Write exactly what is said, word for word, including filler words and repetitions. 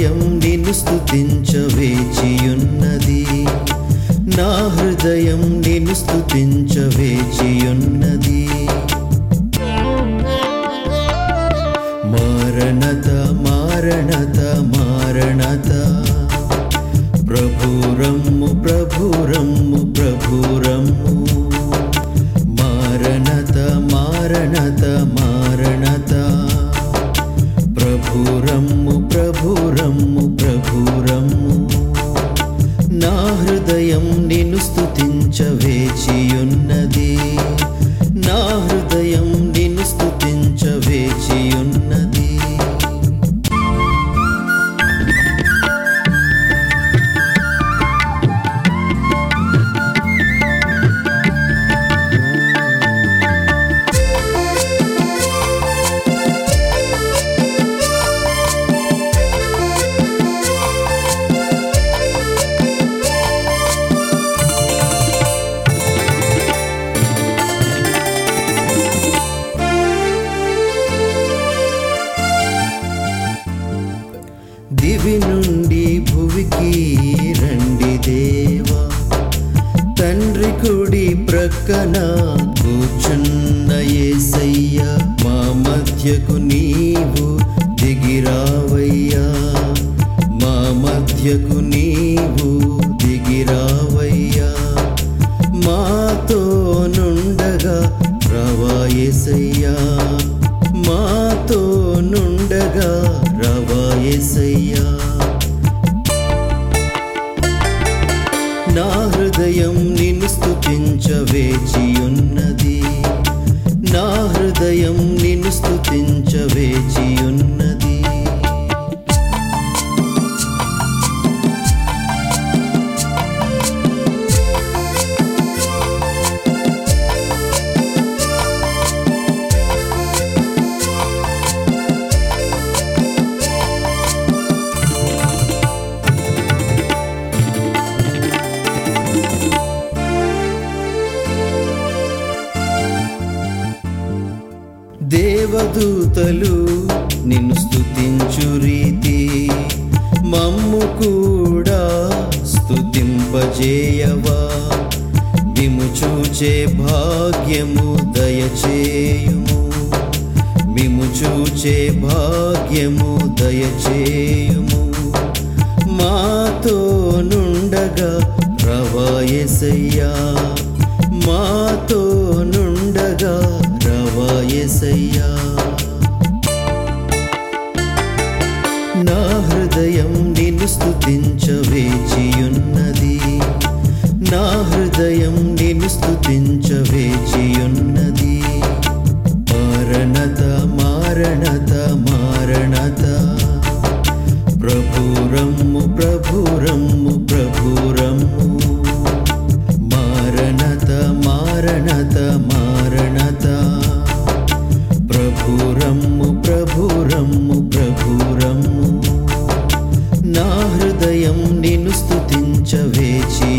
హృదయం నిన్ను స్తుతించ వేచియున్నది, నా హృదయం నిన్ను స్తుతించ వేచియున్నది. మారణత మారణత మారణత, ప్రభురమ్ము ప్రభురమ్ము ప్రభురమ్ము. మారణత మారణత మారణత, ప్రభురమ్ము ప్రభురమ్ము ప్రభురమ్ము. నా హృదయం నిన్ను స్తుతించ వేచియున్నది, నా హృదయం నిన్ను స్తుతించ వేచియున్నది. దివి నుండి భువికి రండి దేవా, తండ్రి కుడి ప్రక్కన కూర్చున్న యేసయ్యా. మా మధ్యకు నీవు దిగిరావయ్యా, మా మధ్యకు నీవు దిగిరావయ్యా. మాతో నుండగా రావా యేసయ్యా, మాతో నుండగా రావా యేసయ్యా. నా హృదయం నిన్ను స్తుతించ వేచియున్నది, నా హృదయం నిన్ను స్తుతించ వేచియున్నది. దేవదూతలు నిన్ను స్తుతించు రీతి, మమ్ము కూడా స్తుతింపజేయవా. మిము చూచే భాగ్యము దయచేయుము, మిము చూచే భాగ్యము దయచేయుము. మాతో నుండగా రావా యేసయ్యా, మాతో నుండగా రావా యేసయ్యా. నా హృదయం నిన్ను స్తుతించ వేచియున్నది, నా హృదయం నిన్ను స్తుతించ వేచియున్నది. మారణత మారణత మారణత, ప్రభురమ్ము ప్రభురమ్ము ప్రభురమ్ము. మారణత మారణత మారణత, ప్రభురమ్ము ప్రభురమ్ము ప్రభురమ్ము. నా హృదయం నిన్ను స్తుతించ వేచి